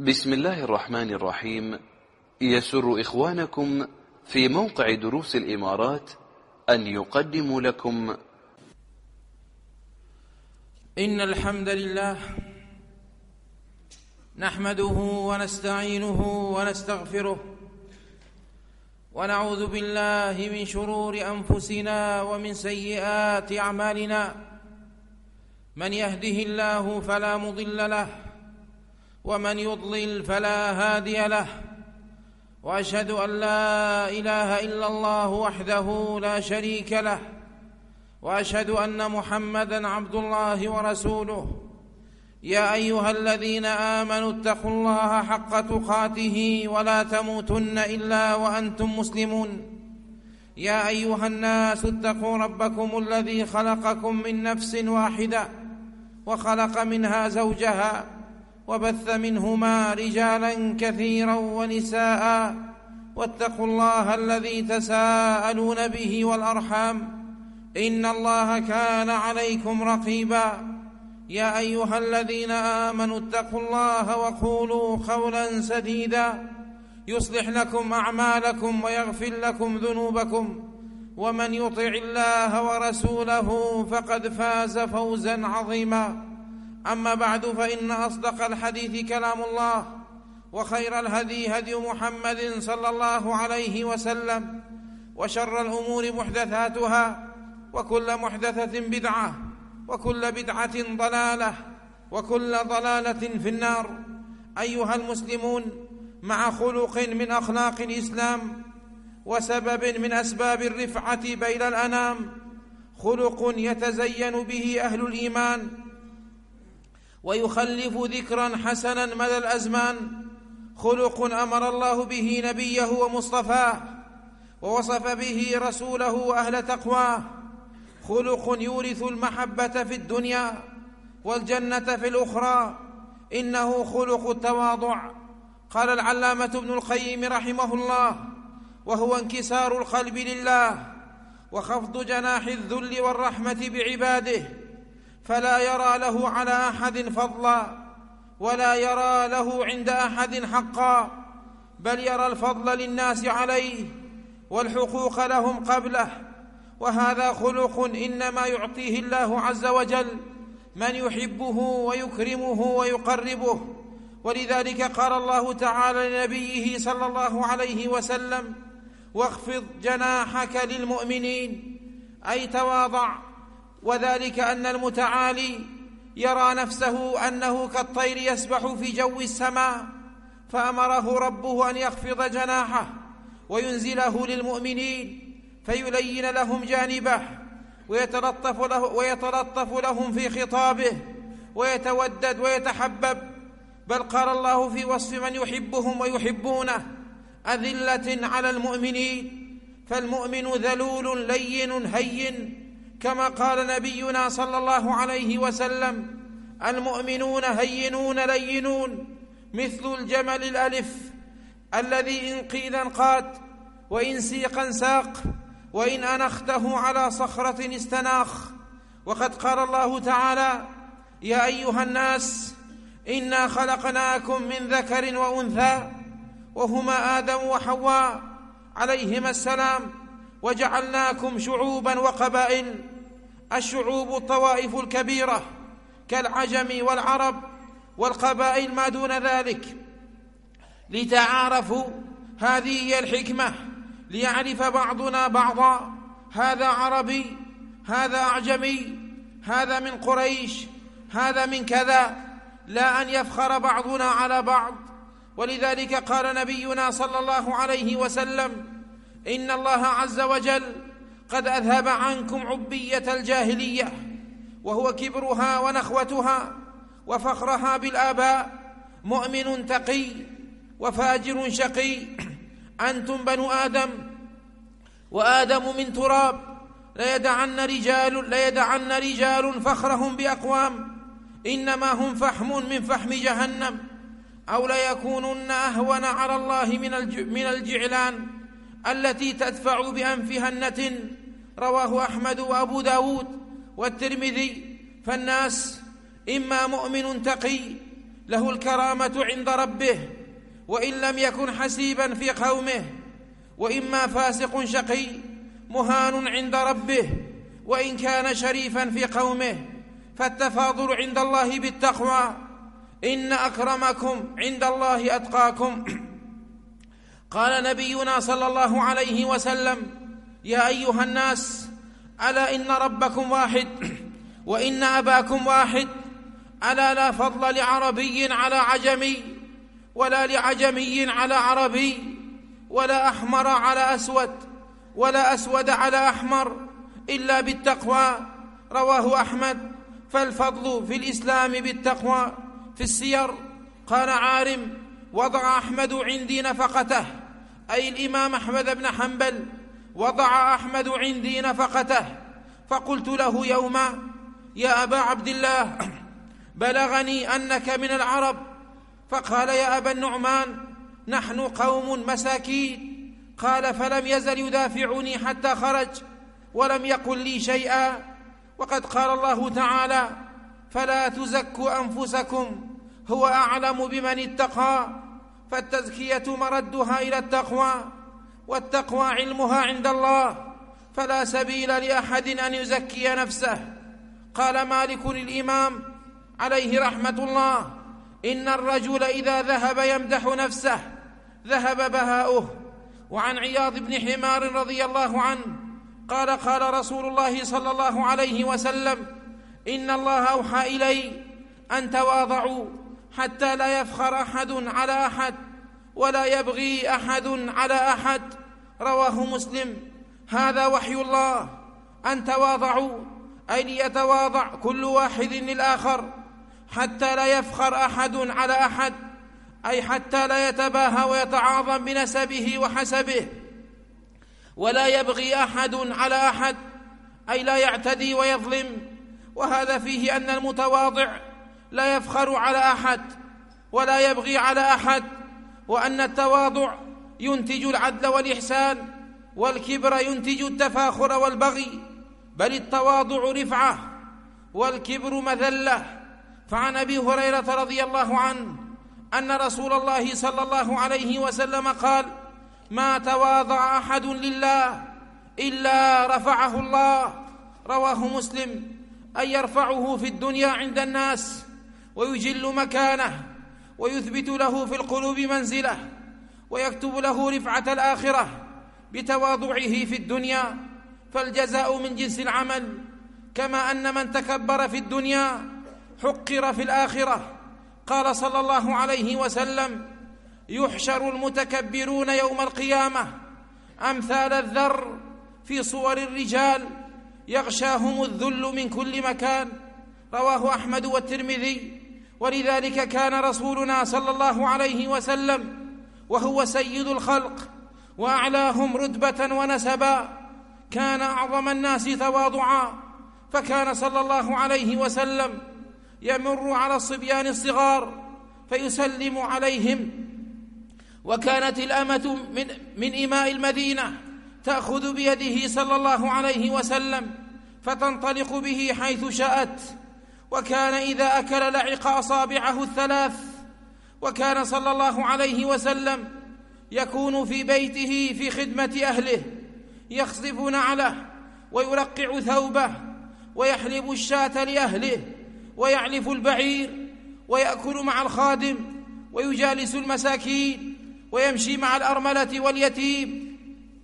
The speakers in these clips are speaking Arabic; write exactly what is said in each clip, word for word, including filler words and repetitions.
بسم الله الرحمن الرحيم. يسر إخوانكم في موقع دروس الإمارات أن يقدموا لكم إن الحمد لله نحمده ونستعينه ونستغفره ونعوذ بالله من شرور أنفسنا ومن سيئات أعمالنا. من يهده الله فلا مضل له ومن يضلل فلا هادي له، وأشهد أن لا إله إلا الله وحده لا شريك له، وأشهد أن محمدًا عبد الله ورسوله. يا أيها الذين آمنوا اتقوا الله حق تقاته ولا تموتن إلا وأنتم مسلمون. يا أيها الناس اتقوا ربكم الذي خلقكم من نفس واحدة وخلق منها زوجها وبث منهما رجالا كثيرا ونساء، واتقوا الله الذي تساءلون به والأرحام إن الله كان عليكم رقيبا. يا أيها الذين آمنوا اتقوا الله وقولوا قولا سديدا يصلح لكم أعمالكم ويغفر لكم ذنوبكم، ومن يطع الله ورسوله فقد فاز فوزا عظيما. أما بعد، فإن أصدق الحديث كلام الله، وخير الهدي هدي محمد صلى الله عليه وسلم، وشر الأمور محدثاتها، وكل محدثة بدعة، وكل بدعة ضلالة، وكل ضلالة في النار. أيها المسلمون، مع خلق من أخلاق الإسلام وسبب من أسباب الرفعة بين الأنام، خلق يتزين به أهل الإيمان ويخلف ذكرا حسنا مدى الأزمان، خلق أمر الله به نبيه ومصطفاه ووصف به رسوله وأهل تقواه، خلق يورث المحبة في الدنيا والجنة في الأخرى. إنه خلق التواضع. قال العلامة ابن القيم رحمه الله: وهو انكسار القلب لله وخفض جناح الذل والرحمة بعباده، فلا يرى له على أحد فضلا ولا يرى له عند أحد حقا، بل يرى الفضل للناس عليه والحقوق لهم قبله. وهذا خلق إنما يعطيه الله عز وجل من يحبه ويكرمه ويقربه. ولذلك قال الله تعالى لنبيه صلى الله عليه وسلم: واخفض جناحك للمؤمنين، أي تواضع. وذلك أن المتعالي يرى نفسه أنه كالطير يسبح في جو السماء، فأمره ربه أن يخفض جناحه وينزله للمؤمنين فيلين لهم جانبه ويتلطف, له ويتلطف لهم في خطابه ويتودد ويتحبب. بل قال الله في وصف من يحبهم ويحبونه: أذلة على المؤمنين. فالمؤمن ذلول لين هين، كما قال نبينا صلى الله عليه وسلم: المؤمنون هينون لينون مثل الجمل الألف الذي إن قيل انقاد وإن سيقا ساق وإن أنخته على صخرة استناخ. وقد قال الله تعالى: يا أيها الناس إنا خلقناكم من ذكر وأنثى، وهما آدم وحواء عليهما السلام، وجعلناكم شعوبا وقبائل. الشعوب الطوائف الكبيرة كالعجم والعرب، والقبائل ما دون ذلك، لتعارفوا. هذه هي الحكمة، ليعرف بعضنا بعضا، هذا عربي، هذا أعجمي، هذا من قريش، هذا من كذا، لا أن يفخر بعضنا على بعض. ولذلك قال نبينا صلى الله عليه وسلم: إن الله عز وجل قد أذهب عنكم عبية الجاهلية، وهو كبرها ونخوتها وفخرها بالآباء. مؤمن تقي وفاجر شقي، أنتم بنو آدم وآدم من تراب، ليدعن رجال, ليدعن رجال فخرهم بأقوام إنما هم فحم من فحم جهنم، أو ليكونن أهون على الله من الجعلان التي تدفع بأنفها النتن. رواه أحمد وأبو داود والترمذي. فالناس إما مؤمن تقي له الكرامة عند ربه وإن لم يكن حسيبا في قومه، وإما فاسق شقي مهان عند ربه وإن كان شريفا في قومه. فالتفاضل عند الله بالتقوى، إن أكرمكم عند الله أتقاكم. قال نبينا صلى الله عليه وسلم: يا أيها الناس، ألا إن ربكم واحد وإن أباكم واحد، ألا لا فضل لعربي على عجمي، ولا لعجمي على عربي، ولا أحمر على أسود، ولا أسود على أحمر، إلا بالتقوى. رواه أحمد. فالفضل في الإسلام بالتقوى. في السير قال عارم: وضع أحمد عندي نفقته، أي الإمام أحمد بن حنبل وضع أحمد عندي نفقته. فقلت له يوما: يا أبا عبد الله، بلغني أنك من العرب. فقال: يا أبا النعمان، نحن قوم مساكين. قال: فلم يزل يدافعني حتى خرج ولم يقل لي شيئا. وقد قال الله تعالى: فلا تزكوا أنفسكم هو أعلم بمن اتقى. فالتزكية مردها إلى التقوى، والتقوى علمها عند الله، فلا سبيل لأحد أن يزكي نفسه. قال مالك الإمام عليه رحمة الله: إن الرجل إذا ذهب يمدح نفسه ذهب بهاؤه. وعن عياض بن حمار رضي الله عنه قال: قال رسول الله صلى الله عليه وسلم: إن الله أوحى إلي أن تواضعوا حتى لا يفخر أحد على أحد ولا يبغي أحد على أحد. رواه مسلم. هذا وحي الله، أن تواضعوا، أي ليتواضع كل واحد للآخر، حتى لا يفخر أحد على أحد، أي حتى لا يتباهى ويتعاظم بنسبه وحسبه، ولا يبغي أحد على أحد، أي لا يعتدي ويظلم. وهذا فيه أن المتواضع لا يفخر على أحد ولا يبغي على أحد، وأن التواضع ينتج العدل والإحسان، والكبر ينتج التفاخر والبغي، بل التواضع رفعة والكبر مذلة. فعن أبي هريرة رضي الله عنه أن رسول الله صلى الله عليه وسلم قال: ما تواضع أحد لله إلا رفعه الله. رواه مسلم. أن يرفعه في الدنيا عند الناس ويجل مكانه ويثبت له في القلوب منزله، ويكتب له رفعة الآخرة بتواضعه في الدنيا. فالجزاء من جنس العمل، كما أن من تكبر في الدنيا حقر في الآخرة. قال صلى الله عليه وسلم: يحشر المتكبرون يوم القيامة أمثال الذر في صور الرجال يغشاهم الذل من كل مكان. رواه أحمد والترمذي. ولذلك كان رسولنا صلى الله عليه وسلم وهو سيد الخلق وأعلاهم رتبة ونسبا كان أعظم الناس تواضعا، فكان صلى الله عليه وسلم يمر على الصبيان الصغار فيسلم عليهم. وكانت الأمة من, من إماء المدينة تأخذ بيده صلى الله عليه وسلم فتنطلق به حيث شاءت، وكان إذا أكل لعق أصابعه الثلاث. وكان صلى الله عليه وسلم يكون في بيته في خدمة أهله، يخصف نعله ويرقع ثوبه ويحلب الشاة لأهله ويعلف البعير ويأكل مع الخادم ويجالس المساكين ويمشي مع الأرملة واليتيم،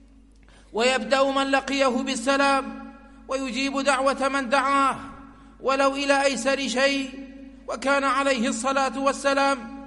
ويبدأ من لقيه بالسلام ويجيب دعوة من دعاه ولو إلى أيسر شيء. وكان عليه الصلاة والسلام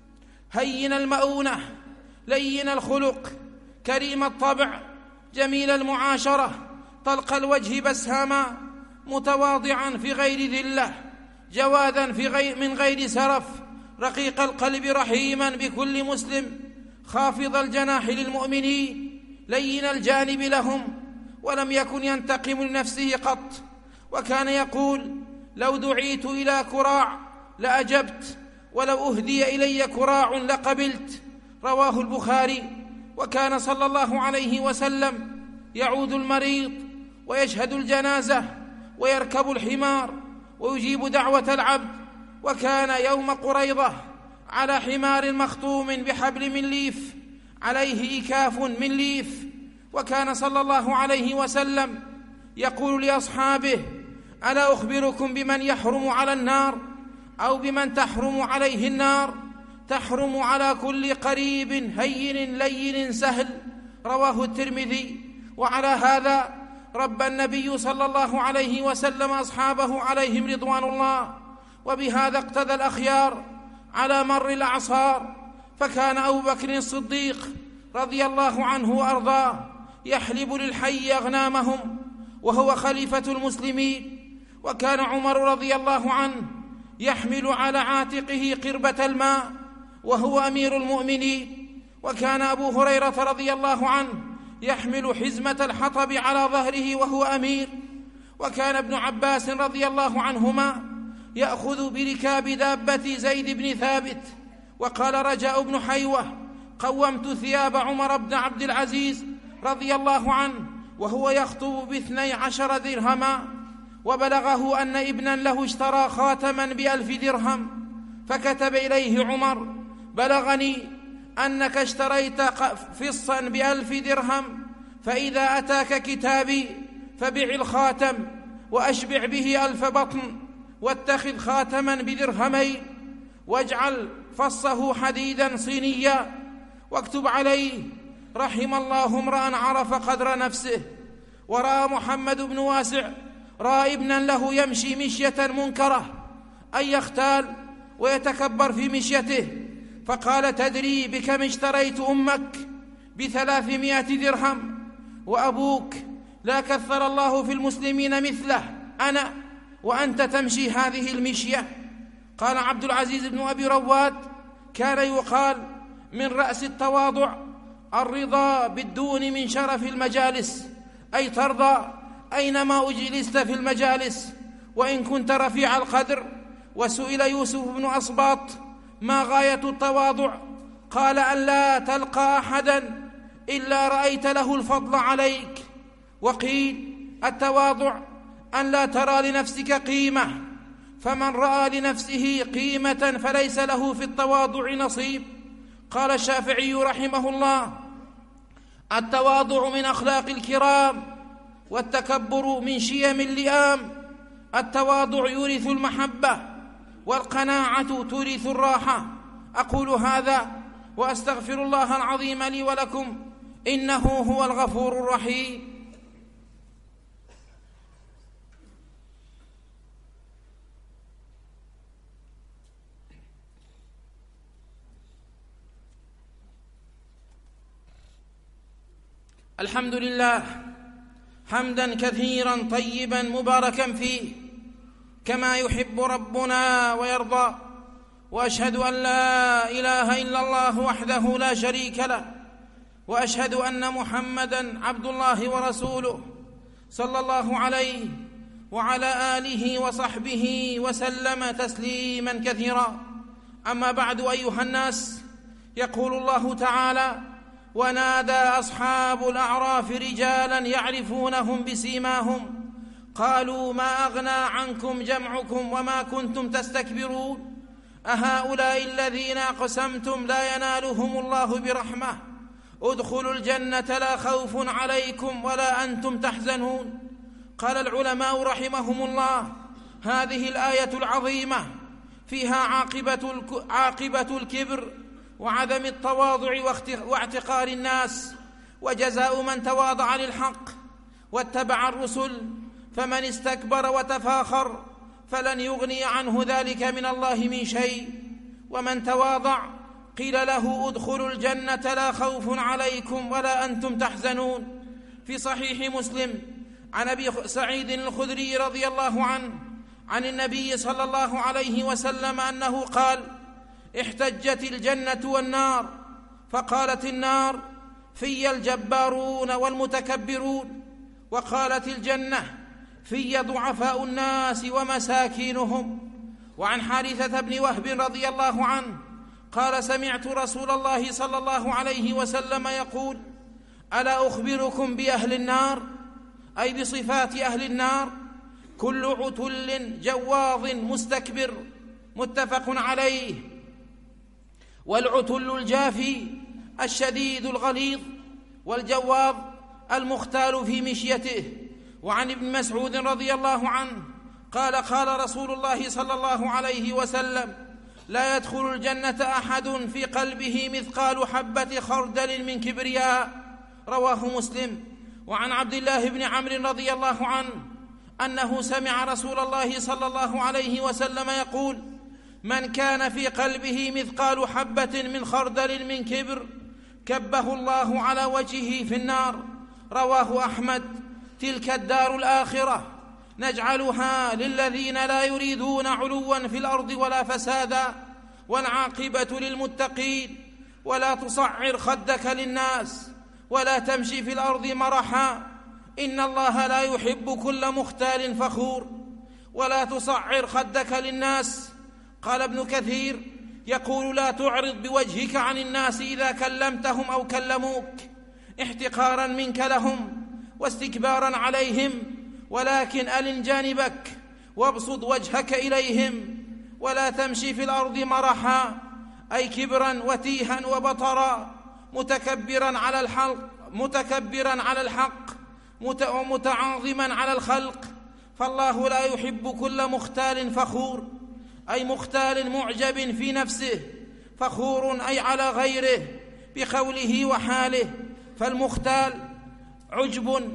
هين المؤونة لين الخلق كريم الطبع جميل المعاشرة طلق الوجه بسهما متواضعا في غير ذلة جوادا في غير من غير سرف رقيق القلب رحيما بكل مسلم خافض الجناح للمؤمنين لين الجانب لهم، ولم يكن ينتقم لنفسه قط. وكان يقول: لو دعيت إلى كراع لأجبت، ولو أهدي إلي كراع لقبلت. رواه البخاري. وكان صلى الله عليه وسلم يعود المريض ويشهد الجنازة ويركب الحمار ويجيب دعوة العبد. وكان يوم قريضة على حمار مخطوم بحبل من ليف عليه إكاف من ليف. وكان صلى الله عليه وسلم يقول لأصحابه: ألا أخبركم بمن يحرم على النار أو بمن تحرم عليه النار؟ تحرم على كل قريب هين لين سهل. رواه الترمذي. وعلى هذا ربى النبي صلى الله عليه وسلم أصحابه عليهم رضوان الله، وبهذا اقتدى الأخيار على مر الأعصار. فكان أبو بكر الصديق رضي الله عنه وأرضاه يحلب للحي أغنامهم وهو خليفة المسلمين. وكان عمر رضي الله عنه يحمل على عاتقه قربة الماء وهو أمير المؤمنين. وكان أبو هريرة رضي الله عنه يحمل حزمة الحطب على ظهره وهو أمير. وكان ابن عباس رضي الله عنهما يأخذ بركاب دابة زيد بن ثابت. وقال رجاء بن حيوة: قومت ثياب عمر بن عبد العزيز رضي الله عنه وهو يخطب باثني عشر درهما، وبلغه أن ابنا له اشترى خاتما بألف درهم، فكتب إليه عمر: بلغني أنك اشتريت فصا بألف درهم، فإذا أتاك كتابي فبع الخاتم وأشبع به ألف بطن، واتخذ خاتما بدرهمين، واجعل فصه حديدا صينيا، واكتب عليه: رحم الله امرأ عرف قدر نفسه. ورأى محمد بن واسع رأى ابنا له يمشي مشية منكرة، أن يختال ويتكبر في مشيته، فقال: تدري بكم اشتريت أمك؟ بثلاثمائة درهم، وأبوك لا كثر الله في المسلمين مثله أنا، وأنت تمشي هذه المشية. قال عبد العزيز بن أبي رواد: كان يقال من رأس التواضع الرضا بالدون من شرف المجالس، أي ترضى أينما أجلست في المجالس وإن كنت رفيع القدر. وسئل يوسف بن أصباط: ما غاية التواضع؟ قال: أن لا تلقى أحدا إلا رأيت له الفضل عليك. وقيل: التواضع أن لا ترى لنفسك قيمة، فمن رأى لنفسه قيمة فليس له في التواضع نصيب. قال الشافعي رحمه الله: التواضع من أخلاق الكرام، والتكبر من شيم اللئام. التواضع يورث المحبة، والقناعة تورث الراحة. أقول هذا وأستغفر الله العظيم لي ولكم، إنه هو الغفور الرحيم. الحمد لله حمدا كثيرا طيبا مباركا فيه كما يحب ربنا ويرضى. وأشهد أن لا إله إلا الله وحده لا شريك له، وأشهد أن محمدا عبد الله ورسوله صلى الله عليه وعلى آله وصحبه وسلم تسليما كثيرا. أما بعد، أيها الناس، يقول الله تعالى: ونادى أصحاب الأعراف رجالا يعرفونهم بسيماهم قالوا ما أغنى عنكم جمعكم وما كنتم تستكبرون أهؤلاء الذين أقسمتم لا ينالهم الله برحمة ادخلوا الجنة لا خوف عليكم ولا أنتم تحزنون. قال العلماء رحمهم الله: هذه الآية العظيمة فيها عاقبة, عاقبة الكبر وعدم التواضع واعتقار الناس، وجزاء من تواضع للحق واتبع الرسل. فمن استكبر وتفاخر فلن يغني عنه ذلك من الله من شيء. ومن تواضع قيل له ادخلوا الجنة لا خوف عليكم ولا أنتم تحزنون. في صحيح مسلم عن أبي سعيد الخدري رضي الله عنه عن النبي صلى الله عليه وسلم أنه قال: احتجت الجنة والنار، فقالت النار: في الجبارون والمتكبرون، وقالت الجنة: في ضعفاء الناس ومساكينهم. وعن حارثة بن وهب رضي الله عنه قال: سمعت رسول الله صلى الله عليه وسلم يقول: ألا أخبركم بأهل النار؟ أي بصفات أهل النار: كل عتل جواظ مستكبر. متفق عليه. والعتل الجافي الشديد الغليظ، والجواظ المختال في مشيته. وعن ابن مسعود رضي الله عنه قال قال رسول الله صلى الله عليه وسلم: لا يدخل الجنة أحد في قلبه مثقال حبة خردل من كبرياء، رواه مسلم. وعن عبد الله بن عمرو رضي الله عنه أنه سمع رسول الله صلى الله عليه وسلم يقول: من كان في قلبه مثقال حبة من خردل من كبر كبه الله على وجهه في النار، رواه أحمد. تلك الدار الآخرة نجعلها للذين لا يريدون علوا في الأرض ولا فسادا، والعاقبة للمتقين. ولا تصعر خدك للناس ولا تمشي في الأرض مرحا، إن الله لا يحب كل مختال فخور. ولا تصعر خدك للناس. قال ابن كثير يقول: لا تعرض بوجهك عن الناس إذا كلمتهم أو كلموك احتقارا منك لهم واستكبارا عليهم، ولكن ألن جانبك وابسط وجهك إليهم. ولا تمشي في الأرض مرحا، أي كبرا وتيها وبطرا، متكبرا على الحق متكبرا على الحق ومتعاظما على الخلق، فالله لا يحب كل مختال فخور، أي مختال معجب في نفسه، فخور أي على غيره بقوله وحاله، فالمختال عجب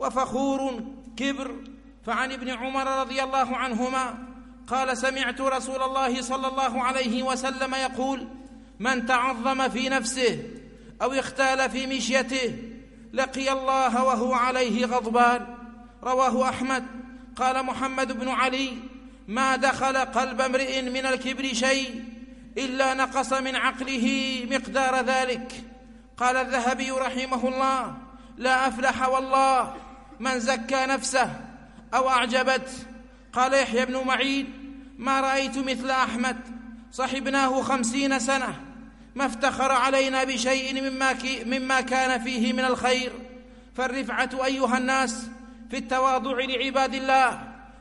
وفخور كبر. فعن ابن عمر رضي الله عنهما قال: سمعت رسول الله صلى الله عليه وسلم يقول: من تعظم في نفسه أو اختال في مشيته لقي الله وهو عليه غضبان، رواه أحمد. قال محمد بن علي: ما دخل قلب امرئ من الكبر شيء إلا نقص من عقله مقدار ذلك. قال الذهبي رحمه الله: لا أفلح والله من زكى نفسه أو أعجبت. قال يحيى بن معين: ما رأيت مثل أحمد، صحبناه خمسين سنة ما افتخر علينا بشيء مما, مما كان فيه من الخير. فالرفعة أيها الناس في التواضع لعباد الله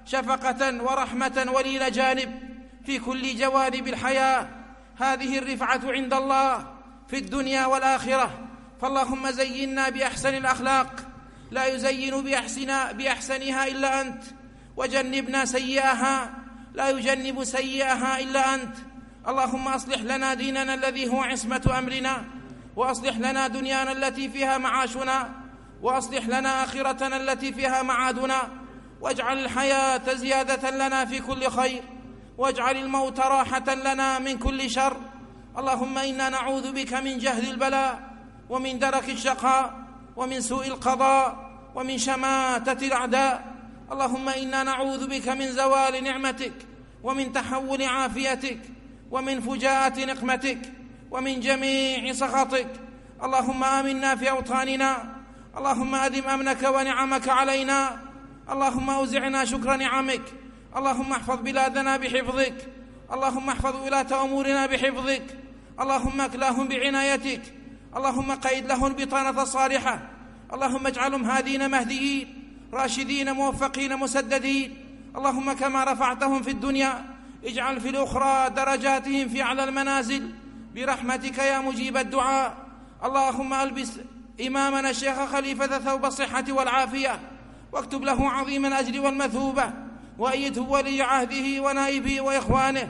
شفقة ورحمة ولين جانب في كل جوانب الحياة. هذه الرفعة عند الله في الدنيا والآخرة. فاللهم زينا بأحسن الأخلاق لا يزين بأحسن بأحسنها إلا أنت، وجنبنا سيئها لا يجنب سيئها إلا أنت. اللهم أصلح لنا ديننا الذي هو عصمة أمرنا، وأصلح لنا دنيانا التي فيها معاشنا، وأصلح لنا آخرتنا التي فيها معادنا، واجعل الحياة زيادة لنا في كل خير، واجعل الموت راحة لنا من كل شر. اللهم إنا نعوذ بك من جهد البلاء، ومن درك الشقاء، ومن سوء القضاء، ومن شماتة الأعداء. اللهم إنا نعوذ بك من زوال نعمتك، ومن تحول عافيتك، ومن فجاءة نقمتك، ومن جميع سخطك. اللهم آمنا في أوطاننا، اللهم أدم أمنك ونعمك علينا، اللهم أوزعنا شكر نعمك. اللهم احفظ بلادنا بحفظك، اللهم احفظ ولاة أمورنا بحفظك، اللهم اكلاهم بعنايتك، اللهم قيد لهم البطانة الصالحة، اللهم اجعلهم هادين مهديين راشدين موفقين مسددين. اللهم كما رفعتهم في الدنيا اجعل في الأخرى درجاتهم في أعلى المنازل برحمتك يا مجيب الدعاء. اللهم ألبس إمامنا الشيخ خليفة ثوب الصحة والعافية، واكتب له عظيم الأجر والمثوبة، وأيده ولي عهده ونائبه وإخوانه.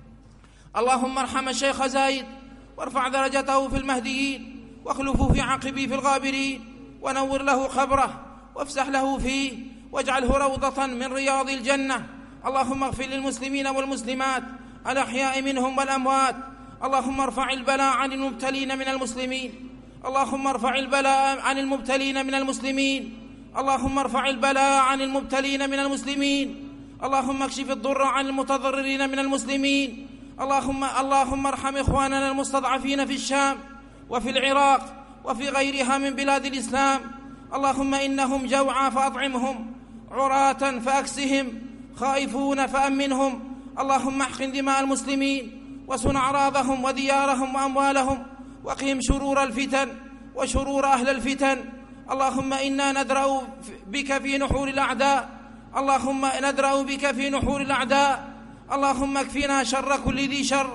اللهم ارحم الشيخ زايد وارفع درجته في المهديين، واخلفه في عقبه في الغابرين، ونور له قبره وافسح له فيه، واجعله روضة من رياض الجنة. اللهم اغفر للمسلمين والمسلمات الأحياء منهم والأموات. اللهم ارفع البلاء عن المبتلين من المسلمين، اللهم ارفع البلاء عن المبتلين من المسلمين، اللهم ارفع البلاء عن المبتلين من المسلمين، اللهم اكشف الضر عن المتضررين من المسلمين. اللهم اللهم ارحم إخواننا المستضعفين في الشام وفي العراق وفي غيرها من بلاد الإسلام. اللهم إنهم جوعى فأطعمهم، عراة فأكسهم، خائفون فأمنهم. اللهم احقن دماء المسلمين وسن أعراضهم وديارهم وأموالهم، وقهم شرور الفتن وشرور أهل الفتن. اللهم إنا ندرأ بك في نحور الأعداء، اللهم ندرأ بك في نحور الأعداء. اللهم اكفنا شر كل ذي شر،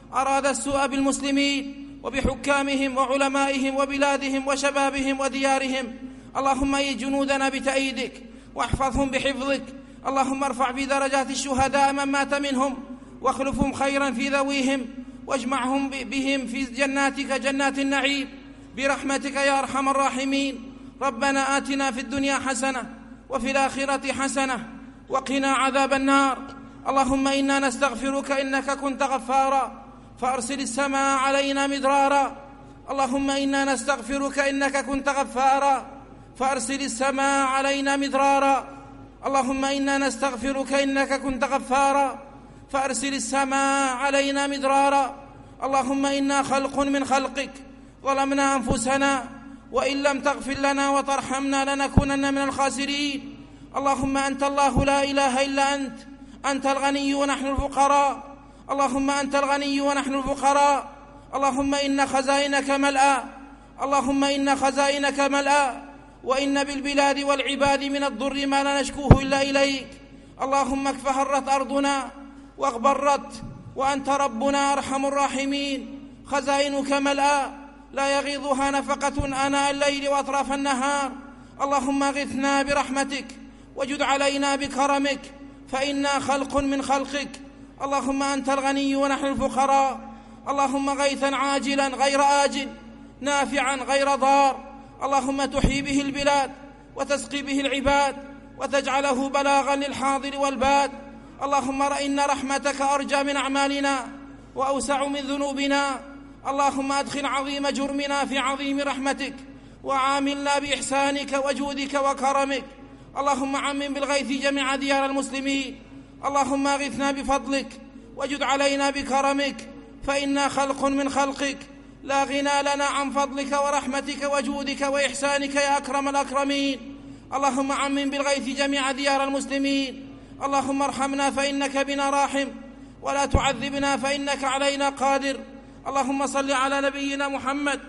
أراد السوء بالمسلمين وبحكامهم وعلمائهم وبلادهم وشبابهم وديارهم، اللهم أيد جنودنا بتأييدك واحفظهم بحفظك. اللهم ارفع في درجات الشهداء من مات منهم، واخلفهم خيرا في ذويهم، واجمعهم بهم في جناتك جنات النعيم برحمتك يا أرحم الراحمين. ربنا آتنا في الدنيا حسنة وفي الآخرة حسنة وقنا عذاب النار. اللهم إنا نستغفرك إنك كنت غفارا فأرسل السماء علينا مدرارا. اللهم إنا نستغفرك إنك كنت غفارا فأرسل السماء علينا مدرارا. اللهم إنا نستغفرك إنك كنت غفارا فأرسل السماء علينا مدرارا. اللهم إنا خلق من خلقك ظلمنا أنفسنا، وإن لم تغفر لنا وترحمنا لنكونن من الخاسرين. اللهم أنت الله لا إله إلا أنت، أنت الغني ونحن الفقراء. اللهم أنت الغني ونحن الفقراء. اللهم إن خزائنك ملأى، اللهم إن خزائنك ملأى، وإن بالبلاد والعباد من الضر ما لا نشكوه إلا إليك. اللهم اكف هرت أرضنا واغبرت، وأنت ربنا أرحم الراحمين. خزائنك ملأى لا يغيضها نفقة آناء الليل وأطراف النهار. اللهم اغثنا برحمتك وجد علينا بكرمك، فإنا خلق من خلقك. اللهم أنت الغني ونحن الفقراء. اللهم غيثا عاجلا غير آجل نافعا غير ضار. اللهم تحيي به البلاد وتسقي به العباد وتجعله بلاغا للحاضر والباد. اللهم إن رحمتك أرجى من أعمالنا وأوسع من ذنوبنا. اللهم أدخل عظيم جرمنا في عظيم رحمتك، وعاملنا بإحسانك وجودك وكرمك. اللهم عمم بالغيث جميع ديار المسلمين. اللهم أغثنا بفضلك وجد علينا بكرمك، فإنا خلق من خلقك لا غنى لنا عن فضلك ورحمتك وجودك وإحسانك يا أكرم الأكرمين. اللهم عمم بالغيث جميع ديار المسلمين. اللهم ارحمنا فإنك بنا راحم، ولا تعذبنا فإنك علينا قادر. اللهم صل على نبينا محمد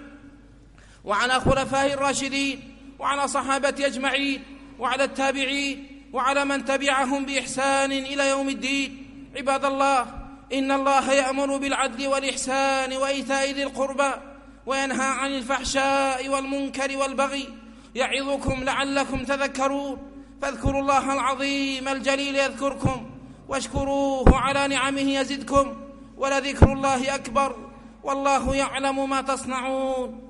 وعلى خلفائه الراشدين وعلى صحابته أجمعين وعلى التابعين وعلى من تبعهم بإحسان إلى يوم الدين. عباد الله، إن الله يأمر بالعدل والإحسان وإيتاء ذي القربى وينهى عن الفحشاء والمنكر والبغي، يعظكم لعلكم تذكرون. فاذكروا الله العظيم الجليل يذكركم، واشكروه على نعمه يزدكم، ولذكر الله أكبر، والله يعلم ما تصنعون.